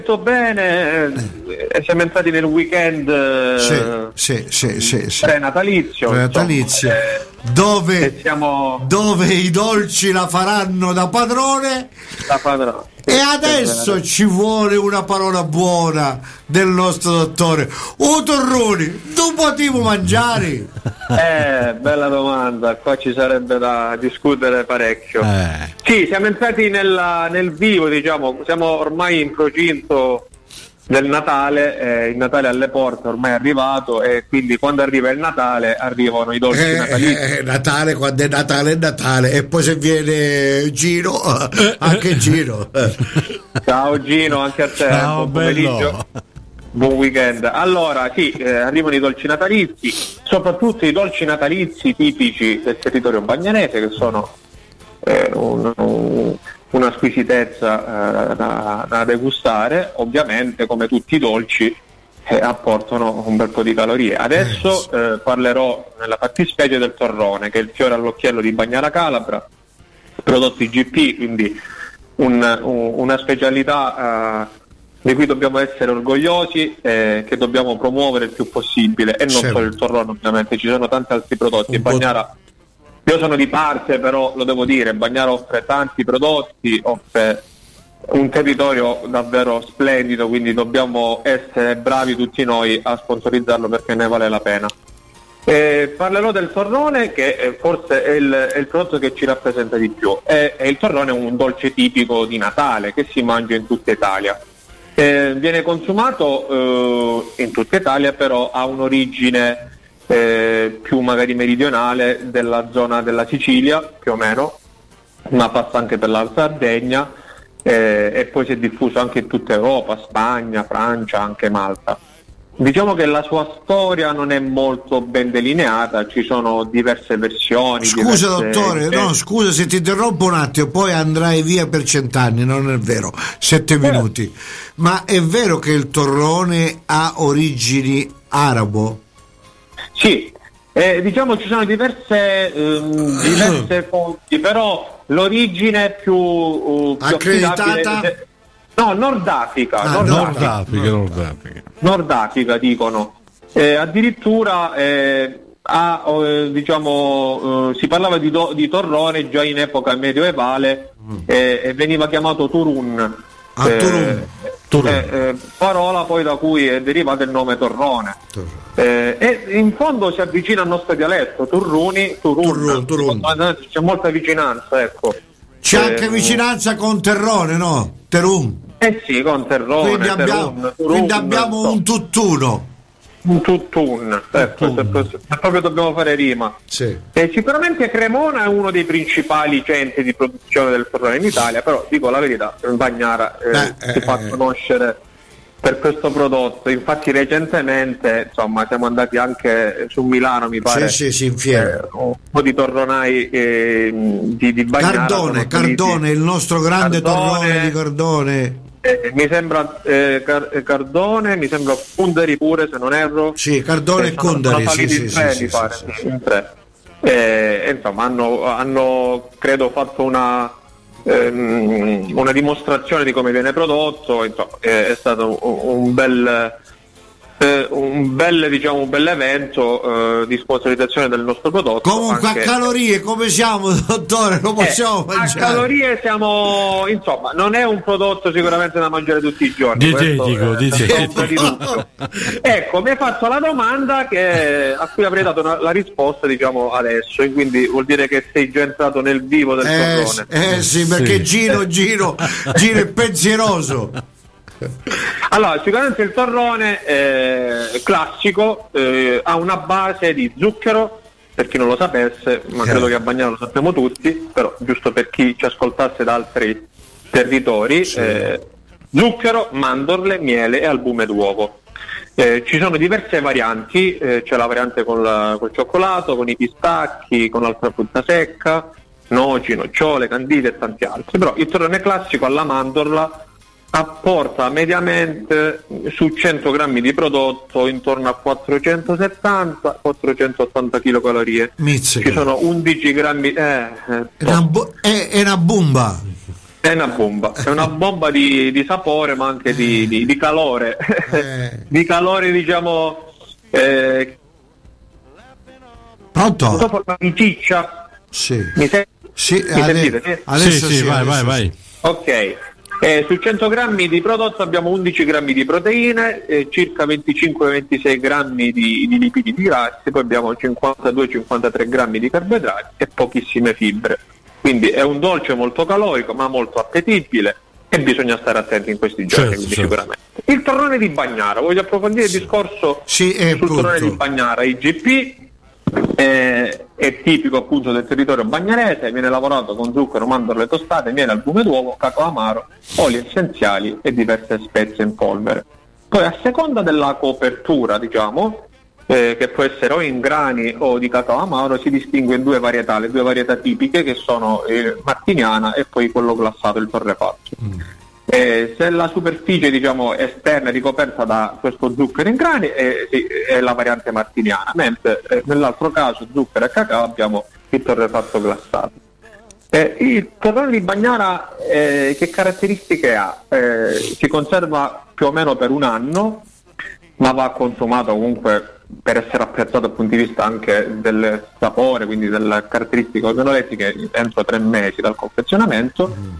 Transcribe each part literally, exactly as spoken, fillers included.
Tutto bene, eh, siamo entrati nel weekend sì, sì, sì, sì, sì. pre-natalizio, pre-natalizio insomma, dove, eh, siamo... dove i dolci la faranno da padrone, da padrone. E adesso sì, ci vuole una parola buona del nostro dottore. Oh Torroni, tu potevo mangiare? Eh, bella domanda, qua ci sarebbe da discutere parecchio. Eh. Sì, siamo entrati nella, nel vivo, diciamo, siamo ormai in procinto del Natale, eh, il Natale alle porte ormai è arrivato e quindi quando arriva il Natale arrivano i dolci eh, natalizi. Eh, Natale, quando è Natale è Natale, e poi se viene Gino, anche Gino. Ciao Gino, anche a te. Ciao, buon pomeriggio. Buon weekend. Allora, sì, eh, arrivano i dolci natalizi, soprattutto i dolci natalizi tipici del territorio bagnanese, che sono eh, un, un, una squisitezza eh, da, da degustare. Ovviamente, come tutti i dolci, eh, apportano un bel po' di calorie. Adesso eh, parlerò nella fattispecie del torrone, che è il fiore all'occhiello di Bagnara Calabra, prodotti G P, quindi un, un, una specialità eh, di cui dobbiamo essere orgogliosi, eh, che dobbiamo promuovere il più possibile, e non certo. solo il torrone, ovviamente ci sono tanti altri prodotti. Un Bagnara, io sono di parte, però lo devo dire, Bagnara offre tanti prodotti, offre un territorio davvero splendido, quindi dobbiamo essere bravi tutti noi a sponsorizzarlo, perché ne vale la pena. Eh, parlerò del torrone, che è, forse è il, è il prodotto che ci rappresenta di più. E, e il torrone è un dolce tipico di Natale che si mangia in tutta Italia. Eh, viene consumato eh, in tutta Italia, però ha un'origine eh, più magari meridionale, della zona della Sicilia più o meno, ma passa anche per la Sardegna, eh, e poi si è diffuso anche in tutta Europa, Spagna, Francia, anche Malta. Diciamo che la sua storia non è molto ben delineata, ci sono diverse versioni. Scusa diverse... dottore, eh. no scusa se ti interrompo un attimo, poi andrai via per cent'anni, non è vero, sette eh. minuti. Ma è vero che il torrone ha origini arabo? Sì, eh, diciamo ci sono diverse, ehm, diverse fonti, però l'origine più, uh, più accreditata... È... No, Nord Africa, ah, Nord, Nord, Africa. Africa, Nord Africa, Nord Africa dicono. Eh, addirittura eh, ha, eh, diciamo, eh, si parlava di, do, di torrone già in epoca medievale, mm. eh, e veniva chiamato turun. Ah, eh, turun. turun. Eh, eh, parola poi da cui è derivato il nome torrone. Eh, e in fondo si avvicina al nostro dialetto, turruni, turun. Turun, turun. C'è molta vicinanza, ecco. C'è eh, anche vicinanza con Terrone, no? Terum. Eh sì, con Terrone. Quindi abbiamo, Terun, quindi Turun, abbiamo so. un tutt'uno. Un tutt'un, ecco, se, se proprio dobbiamo fare rima. Sì. E sicuramente Cremona è uno dei principali centri di produzione del torrone in Italia, però dico la verità, Bagnara eh, eh, si eh, fa eh. conoscere per questo prodotto. Infatti recentemente, insomma, siamo andati anche su Milano, mi pare, sì, sì, sì, eh, un po' di torronai eh, di, di Bagnara. Cardone, Cardone, il nostro grande Cardone, torrone di Cardone. Eh, mi sembra eh, Car- Cardone, mi sembra Kunderi pure, se non erro. Sì, Cardone e Kunderi, sì, sì, tre, sì, mi sì, pare, sì, sì, in tre. Eh, insomma, hanno, hanno credo fatto una ehm, una dimostrazione di come viene prodotto. Insomma, eh, è stato un, un bel eh, un bel diciamo un bel evento eh, di sponsorizzazione del nostro prodotto. Comunque anche... a calorie come siamo, dottore? Lo possiamo eh, mangiare? A calorie siamo, insomma, non è un prodotto sicuramente da mangiare tutti i giorni. Dietetico, dietetico. Ecco, mi hai fatto la domanda che, a cui avrei dato una, la risposta, diciamo, adesso, e quindi vuol dire che sei già entrato nel vivo del eh, torrone. Eh sì, perché sì. Giro, Giro, Giro è pensieroso. Allora, sicuramente il torrone eh, classico eh, ha una base di zucchero, per chi non lo sapesse, ma credo che a Bagnara lo sappiamo tutti, però giusto per chi ci ascoltasse da altri territori, sì. eh, zucchero, mandorle, miele e albume d'uovo. Eh, ci sono diverse varianti, eh, c'è la variante con la, col cioccolato, con i pistacchi, con altra frutta secca, noci, nocciole, candite e tanti altri, però il torrone classico alla mandorla apporta mediamente su cento grammi di prodotto intorno a quattrocentosettanta quattrocentottanta chilocalorie. Mizzica. Ci sono undici grammi. Eh, eh, è, una bu- è, è una bomba. È una bomba, è una bomba di, di sapore, ma anche di, di, di calore, Eh. di calore diciamo. Eh, Pronto? dopo la ciccia. Sì. Mi, se- Sì, mi ade- sentite? Sì? adesso sì, sì, sì, vai, adesso vai, sì. vai. Ok. Eh, su cento grammi di prodotto abbiamo undici grammi di proteine, eh, circa venticinque ventisei grammi di, di lipidi grassi, poi abbiamo cinquantadue cinquantatré grammi di carboidrati e pochissime fibre. Quindi è un dolce molto calorico ma molto appetibile e bisogna stare attenti in questi giorni, Certo, quindi certo. sicuramente. Il torrone di Bagnara, voglio approfondire il discorso Sì, eh, sul torrone appunto. di Bagnara, I G P. Eh, è tipico appunto del territorio bagnarese, viene lavorato con zucchero, mandorle tostate, miele, albume d'uovo, cacao amaro, oli essenziali e diverse spezie in polvere. Poi a seconda della copertura, diciamo, eh, che può essere o in grani o di cacao amaro, si distingue in due varietà, le due varietà tipiche che sono il martiniana e poi quello glassato, il torrefaggio. Mm. Eh, se la superficie diciamo esterna è ricoperta da questo zucchero in grani eh, sì, è la variante martiniana, mentre eh, nell'altro caso zucchero e cacao abbiamo il torrefatto glassato. Eh, il torrone di Bagnara eh, che caratteristiche ha? Eh, si conserva più o meno per un anno, ma va consumato comunque per essere apprezzato dal punto di vista anche del sapore, quindi delle caratteristiche organolettiche entro tre mesi dal confezionamento. Mm.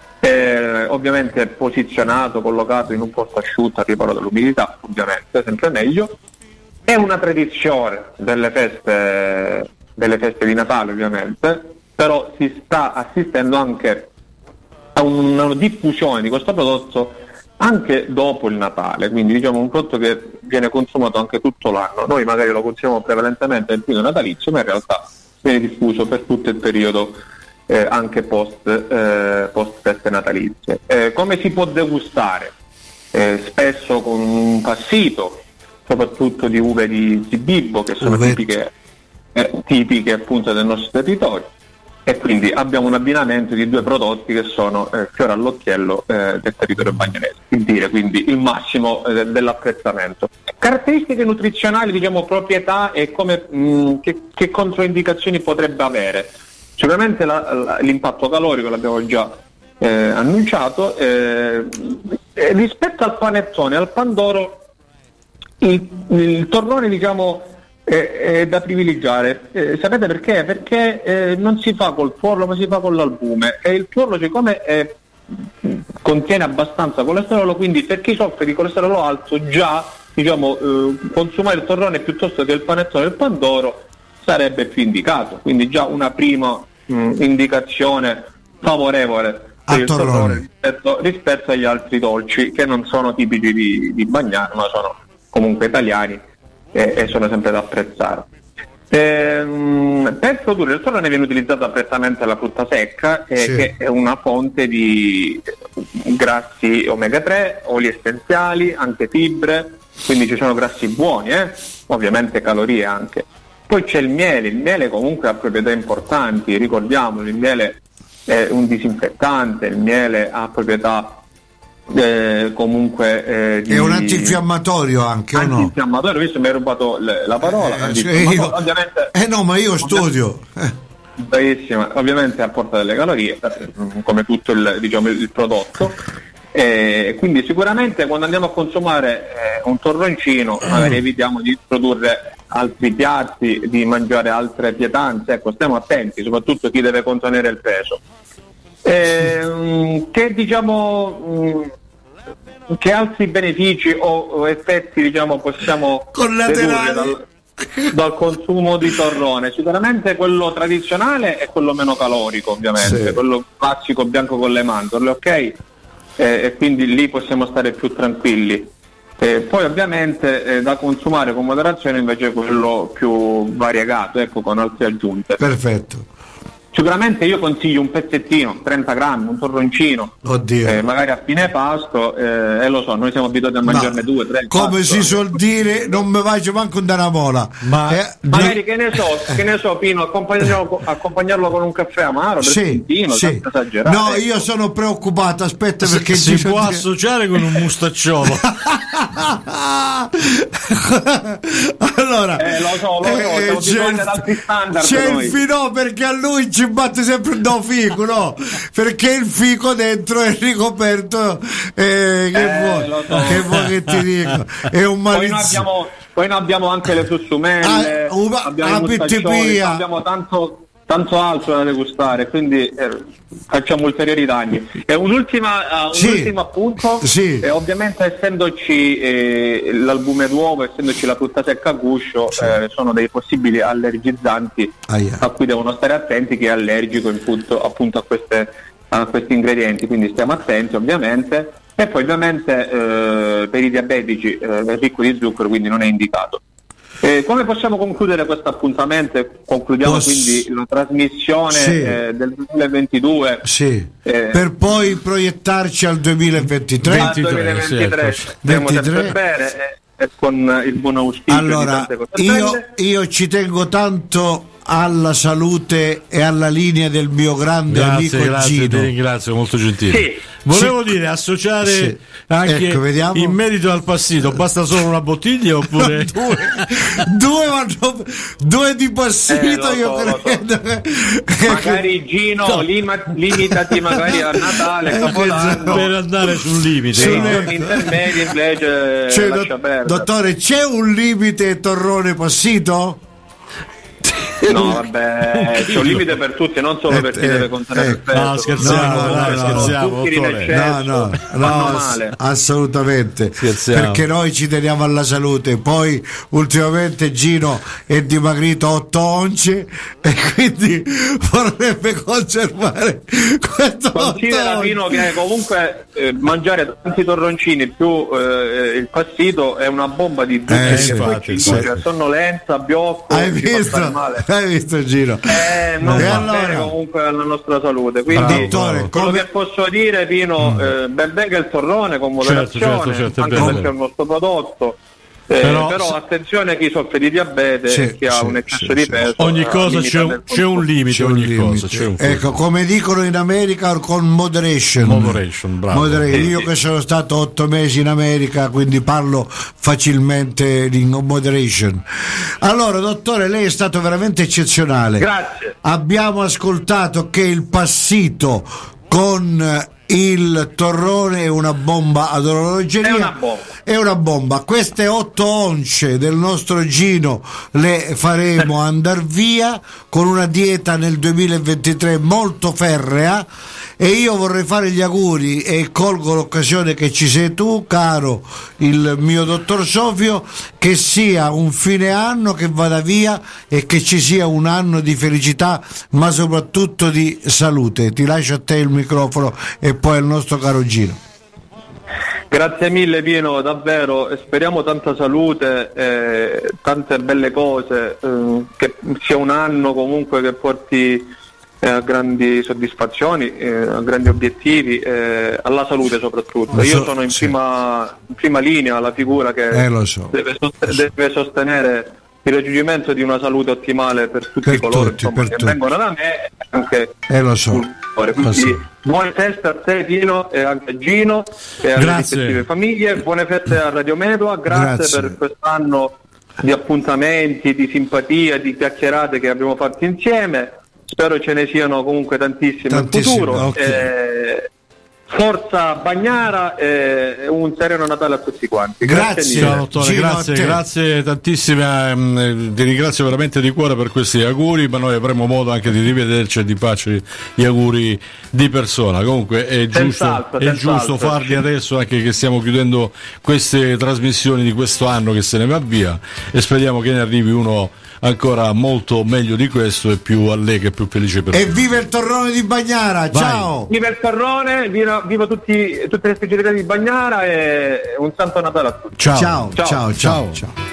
Eh, ovviamente posizionato, collocato in un posto asciutto al riparo dall'umidità, ovviamente sempre meglio. È una tradizione delle feste delle feste di Natale, ovviamente, però si sta assistendo anche a una diffusione di questo prodotto anche dopo il Natale, quindi diciamo un prodotto che viene consumato anche tutto l'anno. Noi magari lo consumiamo prevalentemente nel periodo natalizio, ma in realtà viene diffuso per tutto il periodo Eh, anche post, eh, post feste natalizie. Eh, come si può degustare? Eh, spesso con un passito, soprattutto di uve di Zibibbo, che sono tipiche, eh, tipiche appunto del nostro territorio, e quindi abbiamo un abbinamento di due prodotti che sono eh, fiore all'occhiello eh, del territorio bagnarese, dire quindi il massimo eh, dell'apprezzamento. Caratteristiche nutrizionali, diciamo proprietà e come, mh, che, che controindicazioni potrebbe avere. Sicuramente la, la, l'impatto calorico l'abbiamo già eh, annunciato. Eh, eh, rispetto al panettone, al pandoro, il, il torrone diciamo è, è da privilegiare. Eh, sapete perché? Perché eh, non si fa col tuorlo ma si fa con l'albume, e il tuorlo siccome è, contiene abbastanza colesterolo, quindi per chi soffre di colesterolo alto già diciamo eh, consumare il torrone piuttosto che il panettone e il pandoro sarebbe più indicato, quindi già una prima mh, indicazione favorevole per il torrone rispetto, rispetto agli altri dolci che non sono tipici di, di Bagnara, ma sono comunque italiani e, e sono sempre da apprezzare. Ehm, per produrre il torrone viene utilizzata prettamente la frutta secca, eh, sì. che è una fonte di grassi omega tre, oli essenziali, anche fibre, quindi ci sono grassi buoni, eh? ovviamente calorie anche. Poi c'è il miele, il miele comunque ha proprietà importanti, ricordiamolo, il miele è un disinfettante, il miele ha proprietà eh, comunque eh, di... È un antinfiammatorio anche, o no? Antinfiammatorio, visto mi hai rubato le, la parola, eh, cioè io, ovviamente... Eh no, ma io studio... Bravissima, ovviamente apporta delle calorie, come tutto il, diciamo, il prodotto. Eh, quindi sicuramente quando andiamo a consumare eh, un torroncino magari evitiamo di produrre altri piatti, di mangiare altre pietanze, ecco, stiamo attenti, soprattutto chi deve contenere il peso. Eh, che diciamo mh, che altri benefici o, o effetti diciamo possiamo dedurre dal, dal consumo di torrone? Sicuramente quello tradizionale è quello meno calorico, ovviamente, sì. quello classico bianco con le mandorle, ok? Eh, e quindi lì possiamo stare più tranquilli. Eh, poi ovviamente eh, da consumare con moderazione invece quello più variegato, ecco, con altre aggiunte. Perfetto. Sicuramente io consiglio un pezzettino, trenta grammi, un torroncino, eh, magari a fine pasto, eh, e lo so, noi siamo abituati a mangiarne no, due, tre. Come si suol dire, non mi faccio manco una mola. Ma eh, magari che ne so, che ne so, Pino, accompagnarlo, accompagnarlo con un caffè amaro, sì, sì. No, io sono preoccupato, aspetta, perché si può dire... associare con un mustacciolo. Allora, eh, lo so, lo so, eh, siamo c'è, ad altri standard c'è noi. il fico, perché a lui ci batte sempre no fico, no, perché il fico dentro è ricoperto, eh, che Eh, vuoi, lo so. che vuoi che ti dico, è un Poi noi malizio. abbiamo, poi noi abbiamo anche le sussumelle, Ah, uva- abbiamo ah, i mostaccioli, pittipia. abbiamo tanto, tanto altro da degustare, quindi eh, facciamo ulteriori danni. E un'ultima, uh, Sì. un ultimo appunto, Sì. eh, ovviamente essendoci eh, l'albume d'uovo, essendoci la frutta secca a guscio, Sì. eh, sono dei possibili allergizzanti Aia. a cui devono stare attenti, chi è allergico appunto, appunto a, queste, a questi ingredienti, quindi stiamo attenti ovviamente. E poi ovviamente eh, per i diabetici eh, è ricco di zucchero, quindi non è indicato. Eh, come possiamo concludere questo appuntamento? Concludiamo Poss- quindi la trasmissione Sì. eh, del duemilaventidue. Sì, Eh, per poi proiettarci al duemilaventitré. al ventitré, duemilaventitré sì, ecco. stiamo sempre ventitré. bene e, e con il buon auspicio di Allora, tante cose io, belle. io ci tengo tanto alla salute e alla linea del mio grande Grazie, amico grazie, ti Gino. ringrazio, molto gentile. Sì. Volevo Sì. dire, associare Sì. anche Ecco, vediamo. in merito al passito, basta solo una bottiglia oppure due, due, vanno- due di passito, Eh, lo io so, lo so. credo che- Magari Gino, No. lima- limitati magari a Natale, Eh, Capodanno. per andare sul limite. Sì, no? Sì. giorni intermedi invece Cioè, lascia dott- perdere. dottore, c'è un limite torrone passito? No, vabbè, c'è un limite per tutti, non solo Eh, per chi eh, deve contenere il ecco. peso. No, scherziamo, No, no, dai, no, scherziamo, Zuccheri in dottore. eccesso No, no, fanno no, male. ass- assolutamente, Scherziamo. perché noi ci teniamo alla salute. Poi ultimamente Gino è dimagrito otto once e quindi vorrebbe conservare questo Considera otto Pino once. che comunque eh, mangiare tanti torroncini più eh, il passito è una bomba di zuccheri Eh, che sì, poi infatti, ci sì. induce a sonnolenza, biocco, Hai ci fa stare visto? male. Hai visto Gino? Eh, non E va allora? bene comunque alla nostra salute, quindi Bravo, Dottore, bravo. quello come- che posso dire Pino, eh, ben venga il torrone con moderazione, Certo, certo, certo, è anche bene. perché è un nostro prodotto. Eh, Però- però, attenzione a chi soffre di diabete Sì, e chi ha sì, un eccesso sì, di sì. peso. Ogni eh, cosa limita c'è un, del c'è un consumo. limite, C'è un ogni limite. cosa c'è un Ecco, come dicono in America, con moderation. Moderation, bravo. Moderation. Sì, Io sì. che sono stato otto mesi in America, quindi parlo facilmente in moderation. Allora, dottore, lei è stato veramente eccezionale. Grazie. Abbiamo ascoltato che il passito con il torrone è una bomba ad orologeria. È una bomba. È una bomba. Queste otto once del nostro Gino le faremo andare via con una dieta nel duemilaventitré molto ferrea. E io vorrei fare gli auguri e colgo l'occasione che ci sei tu, caro il mio dottor Sofio, che sia un fine anno che vada via e che ci sia un anno di felicità, ma soprattutto di salute. Ti lascio a te il microfono e poi al nostro caro Gino. Grazie mille Pino, davvero, e speriamo tanta salute, eh, tante belle cose, eh, che sia un anno comunque che porti eh, a grandi soddisfazioni, eh, a grandi obiettivi, eh, alla salute soprattutto. Lo so, Io sono in, sì. prima, in prima linea, la figura che Eh, lo so. deve, sost- deve sostenere il raggiungimento di una salute ottimale per tutti Per coloro tutti, insomma, per che tutti. vengono da me e anche Eh, lo so. sul cuore. Lo so. Quindi buone feste a te Pino e anche a Gino e alle Grazie. rispettive famiglie, buone feste a Radio Medua, grazie, Grazie. per quest'anno di appuntamenti, di simpatia, di chiacchierate che abbiamo fatto insieme, spero ce ne siano comunque tantissime Tantissime, in futuro. ok. Eh, Forza Bagnara e un sereno Natale a tutti quanti. Grazie. mille. Ciao dottore, Gino, grazie, a te. grazie tantissime, ehm, ti ringrazio veramente di cuore per questi auguri, ma noi avremo modo anche di rivederci e di farci gli auguri di persona. Comunque è giusto, Senz'altro, è senz'altro. giusto farli adesso, anche che stiamo chiudendo queste trasmissioni di questo anno che se ne va via, e speriamo che ne arrivi uno ancora molto meglio di questo e più allegro e più felice per E tutti. viva il torrone di Bagnara, Vai. ciao! Viva il Torrone, viva, viva tutti, tutte le specialità di Bagnara e un santo Natale a tutti. Ciao, ciao, Ciao. ciao, ciao.